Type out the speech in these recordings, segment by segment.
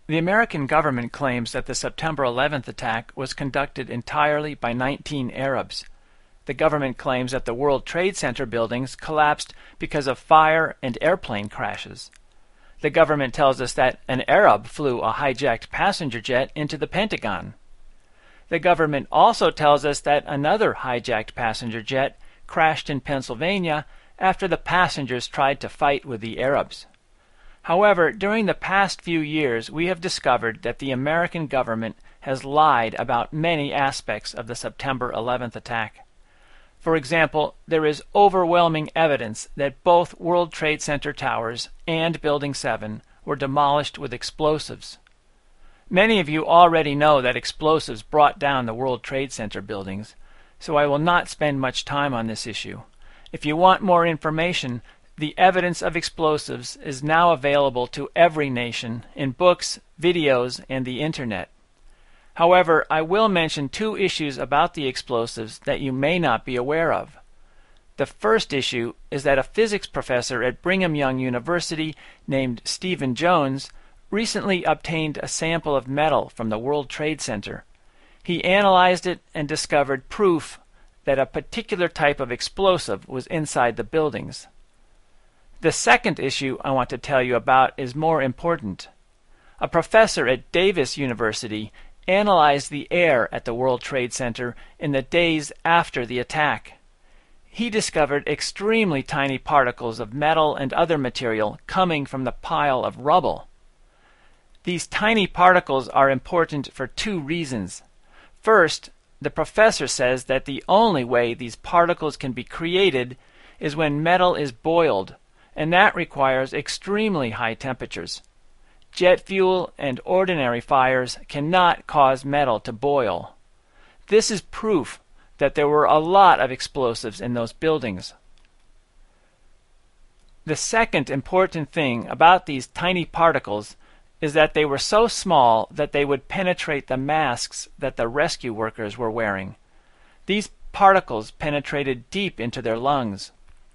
The American government claims that the September 11th attack was conducted entirely by 19 Arabs. The government claims that the World Trade Center buildings collapsed because of fire and airplane crashes. The government tells us that an Arab flew a hijacked passenger jet into the Pentagon. The government also tells us that another hijacked passenger jet crashed in Pennsylvania after the passengers tried to fight with the Arabs. However, during the past few years, we have discovered that the American government has lied about many aspects of the September 11th attack. For example, there is overwhelming evidence that both World Trade Center towers and Building 7 were demolished with explosives. Many of you already know that explosives brought down the World Trade Center buildings, so I will not spend much time on this issue. If you want more information, the evidence of explosives is now available to every nation in books, videos, and the Internet. However, I will mention two issues about the explosives that you may not be aware of. The first issue is that a physics professor at Brigham Young University named Stephen Jones recently obtained a sample of metal from the World Trade Center. He analyzed it and discovered proof that a particular type of explosive was inside the buildings. The second issue I want to tell you about is more important. A professor at Davis University analyzed the air at the World Trade Center in the days after the attack. He discovered extremely tiny particles of metal and other material coming from the pile of rubble. These tiny particles are important for two reasons. First, the professor says that the only way these particles can be created is when metal is boiled, and that requires extremely high temperatures. Jet fuel and ordinary fires cannot cause metal to boil. This is proof that there were a lot of explosives in those buildings. The second important thing about these tiny particles is that they were so small that they would penetrate the masks that the rescue workers were wearing. These particles penetrated deep into their lungs.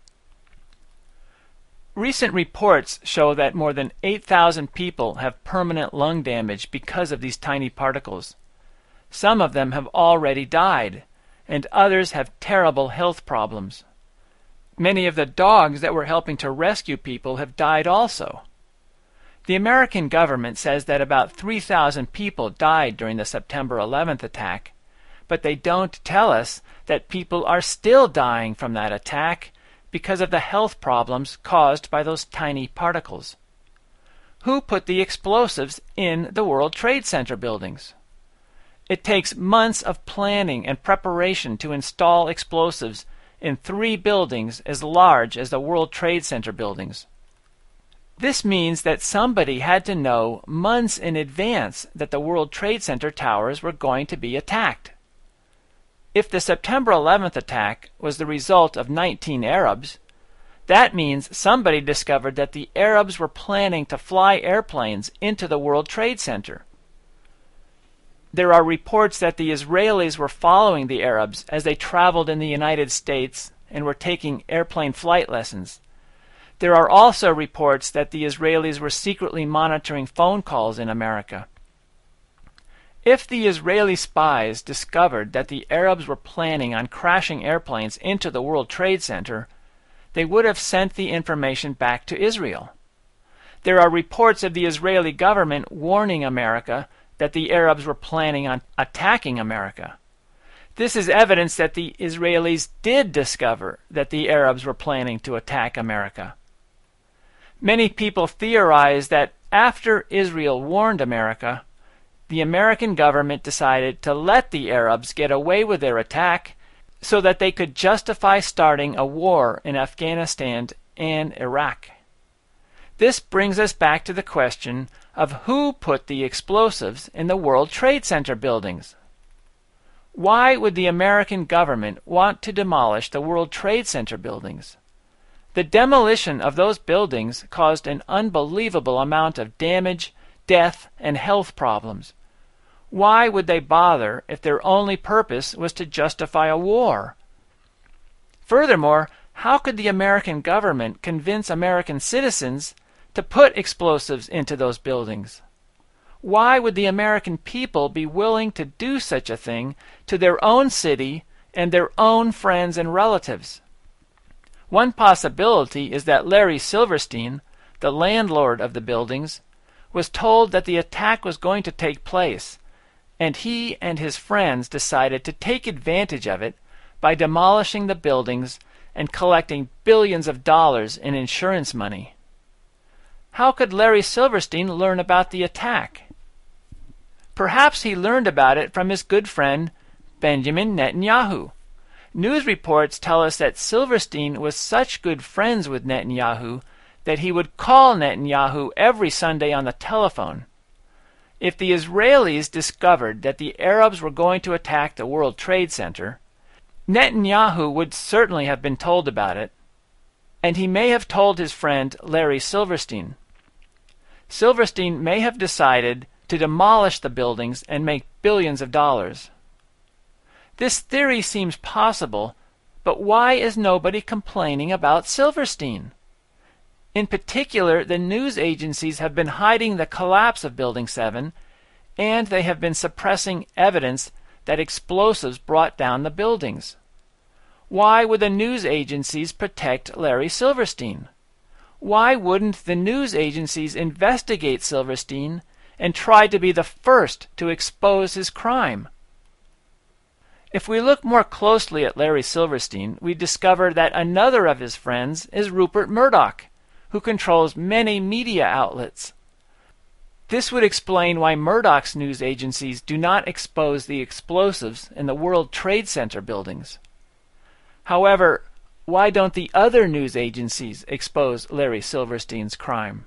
Recent reports show that more than 8,000 people have permanent lung damage because of these tiny particles. Some of them have already died, and others have terrible health problems. Many of the dogs that were helping to rescue people have died also. The American government says that about 3,000 people died during the September 11th attack, but they don't tell us that people are still dying from that attack because of the health problems caused by those tiny particles. Who put the explosives in the World Trade Center buildings? It takes months of planning and preparation to install explosives in 3 buildings as large as the World Trade Center buildings. This means that somebody had to know months in advance that the World Trade Center towers were going to be attacked. If the September 11th attack was the result of 19 Arabs, that means somebody discovered that the Arabs were planning to fly airplanes into the World Trade Center. There are reports that the Israelis were following the Arabs as they traveled in the United States and were taking airplane flight lessons. There are also reports that the Israelis were secretly monitoring phone calls in America. If the Israeli spies discovered that the Arabs were planning on crashing airplanes into the World Trade Center, they would have sent the information back to Israel. There are reports of the Israeli government warning America that the Arabs were planning on attacking America. This is evidence that the Israelis did discover that the Arabs were planning to attack America. Many people theorize that after Israel warned America, the American government decided to let the Arabs get away with their attack so that they could justify starting a war in Afghanistan and Iraq. This brings us back to the question of who put the explosives in the World Trade Center buildings. Why would the American government want to demolish the World Trade Center buildings? The demolition of those buildings caused an unbelievable amount of damage, death, and health problems. Why would they bother if their only purpose was to justify a war? Furthermore, how could the American government convince American citizens to put explosives into those buildings? Why would the American people be willing to do such a thing to their own city and their own friends and relatives? One possibility is that Larry Silverstein, the landlord of the buildings, was told that the attack was going to take place, and he and his friends decided to take advantage of it by demolishing the buildings and collecting billions of dollars in insurance money. How could Larry Silverstein learn about the attack? Perhaps he learned about it from his good friend Benjamin Netanyahu. News reports tell us that Silverstein was such good friends with Netanyahu that he would call Netanyahu every Sunday on the telephone. If the Israelis discovered that the Arabs were going to attack the World Trade Center, Netanyahu would certainly have been told about it, and he may have told his friend Larry Silverstein. Silverstein may have decided to demolish the buildings and make billions of dollars. This theory seems possible, but why is nobody complaining about Silverstein? In particular, the news agencies have been hiding the collapse of Building 7, and they have been suppressing evidence that explosives brought down the buildings. Why would the news agencies protect Larry Silverstein? Why wouldn't the news agencies investigate Silverstein and try to be the first to expose his crime? If we look more closely at Larry Silverstein, we discover that another of his friends is Rupert Murdoch, who controls many media outlets. This would explain why Murdoch's news agencies do not expose the explosives in the World Trade Center buildings. However, why don't the other news agencies expose Larry Silverstein's crime?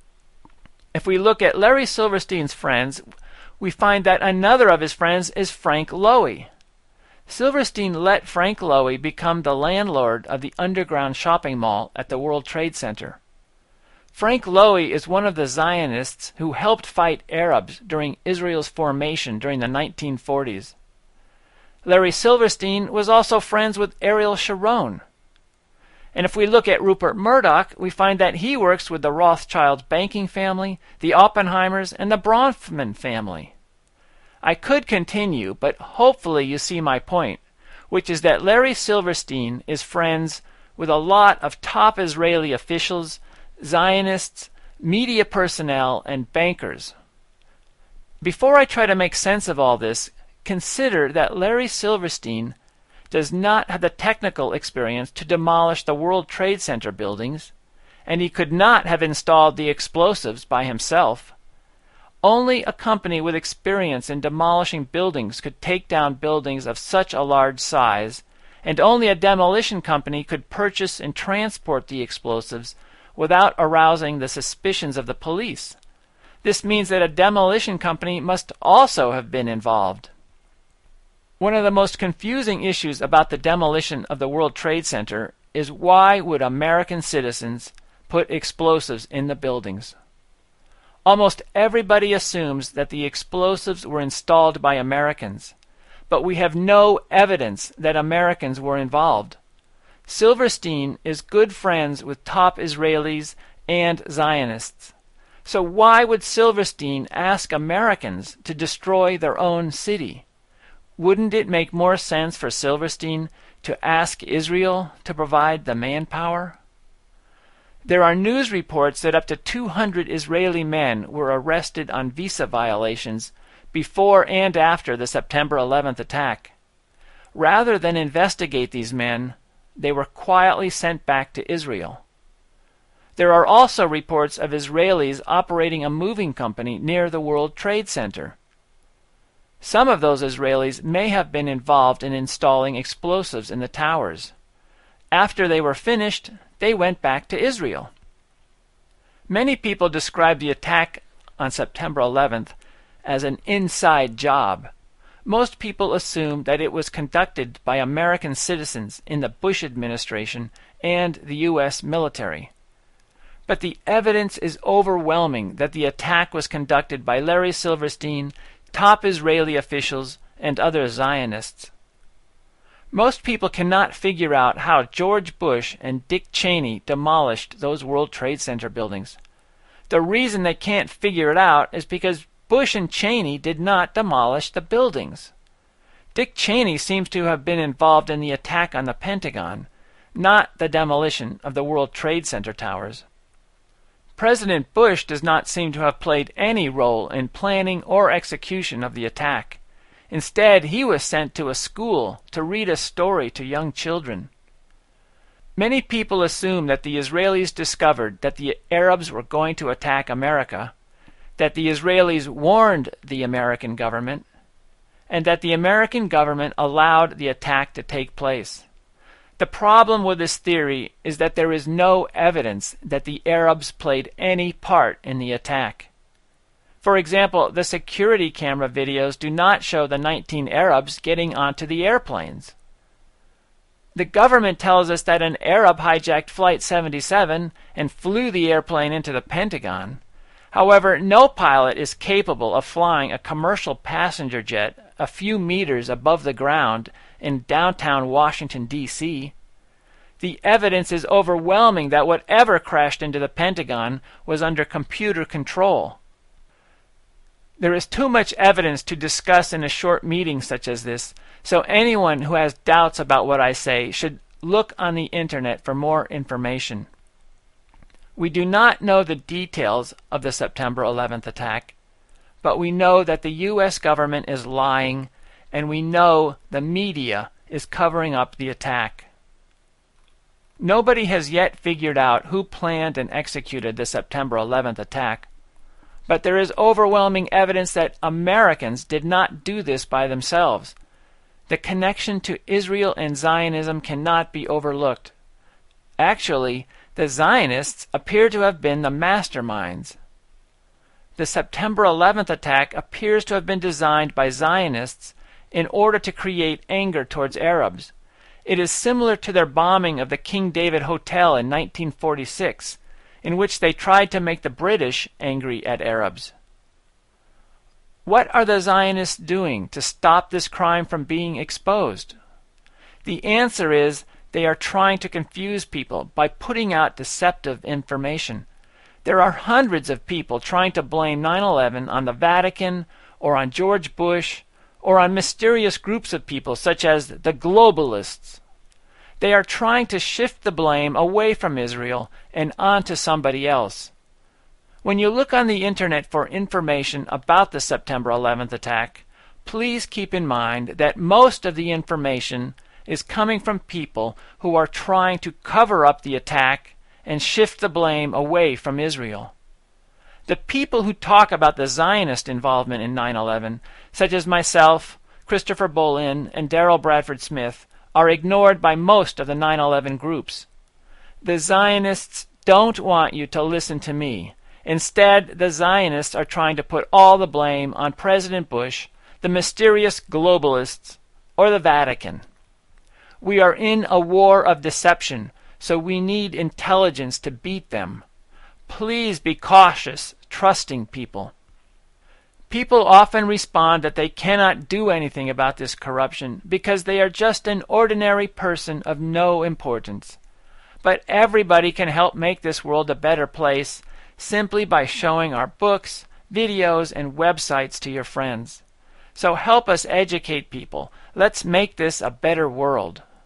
If we look at Larry Silverstein's friends, we find that another of his friends is Frank Lowy. Silverstein let Frank Lowy become the landlord of the underground shopping mall at the World Trade Center. Frank Lowy is one of the Zionists who helped fight Arabs during Israel's formation during the 1940s. Larry Silverstein was also friends with Ariel Sharon. And if we look at Rupert Murdoch, we find that he works with the Rothschild banking family, the Oppenheimers, and the Bronfman family. I could continue, but hopefully you see my point, which is that Larry Silverstein is friends with a lot of top Israeli officials, Zionists, media personnel, and bankers. Before I try to make sense of all this, consider that Larry Silverstein does not have the technical experience to demolish the World Trade Center buildings, and he could not have installed the explosives by himself. Only a company with experience in demolishing buildings could take down buildings of such a large size, and only a demolition company could purchase and transport the explosives without arousing the suspicions of the police. This means that a demolition company must also have been involved. One of the most confusing issues about the demolition of the World Trade Center is why would American citizens put explosives in the buildings? Almost everybody assumes that the explosives were installed by Americans, but we have no evidence that Americans were involved. Silverstein is good friends with top Israelis and Zionists. So why would Silverstein ask Americans to destroy their own city? Wouldn't it make more sense for Silverstein to ask Israel to provide the manpower? There are news reports that up to 200 Israeli men were arrested on visa violations before and after the September 11th attack. Rather than investigate these men, they were quietly sent back to Israel. There are also reports of Israelis operating a moving company near the World Trade Center. Some of those Israelis may have been involved in installing explosives in the towers. After they were finished, they went back to Israel. Many people describe the attack on September 11th as an inside job. Most people assume that it was conducted by American citizens in the Bush administration and the U.S. military. But the evidence is overwhelming that the attack was conducted by Larry Silverstein, top Israeli officials, and other Zionists. Most people cannot figure out how George Bush and Dick Cheney demolished those World Trade Center buildings. The reason they can't figure it out is because Bush and Cheney did not demolish the buildings. Dick Cheney seems to have been involved in the attack on the Pentagon, not the demolition of the World Trade Center towers. President Bush does not seem to have played any role in planning or execution of the attack. Instead, he was sent to a school to read a story to young children. Many people assume that the Israelis discovered that the Arabs were going to attack America, that the Israelis warned the American government, and that the American government allowed the attack to take place. The problem with this theory is that there is no evidence that the Arabs played any part in the attack. For example, the security camera videos do not show the 19 Arabs getting onto the airplanes. The government tells us that an Arab hijacked Flight 77 and flew the airplane into the Pentagon. However, no pilot is capable of flying a commercial passenger jet a few meters above the ground in downtown Washington, D.C. The evidence is overwhelming that whatever crashed into the Pentagon was under computer control. There is too much evidence to discuss in a short meeting such as this, so anyone who has doubts about what I say should look on the internet for more information. We do not know the details of the September 11th attack, but we know that the U.S. government is lying, and we know the media is covering up the attack. Nobody has yet figured out who planned and executed the September 11th attack, but there is overwhelming evidence that Americans did not do this by themselves. The connection to Israel and Zionism cannot be overlooked. Actually, the Zionists appear to have been the masterminds. The September 11th attack appears to have been designed by Zionists in order to create anger towards Arabs. It is similar to their bombing of the King David Hotel in 1946, in which they tried to make the British angry at Arabs. What are the Zionists doing to stop this crime from being exposed? The answer is they are trying to confuse people by putting out deceptive information. There are hundreds of people trying to blame 9/11 on the Vatican or on George Bush or on mysterious groups of people such as the globalists. They are trying to shift the blame away from Israel and onto somebody else. When you look on the internet for information about the September 11th attack, please keep in mind that most of the information is coming from people who are trying to cover up the attack and shift the blame away from Israel. The people who talk about the Zionist involvement in 9/11, such as myself, Christopher Bolin, and Daryl Bradford Smith, are ignored by most of the 9/11 groups. The Zionists don't want you to listen to me. Instead, the Zionists are trying to put all the blame on President Bush, the mysterious globalists, or the Vatican. We are in a war of deception, so we need intelligence to beat them. Please be cautious, trusting people. People often respond that they cannot do anything about this corruption because they are just an ordinary person of no importance. But everybody can help make this world a better place simply by showing our books, videos, and websites to your friends. So help us educate people. Let's make this a better world.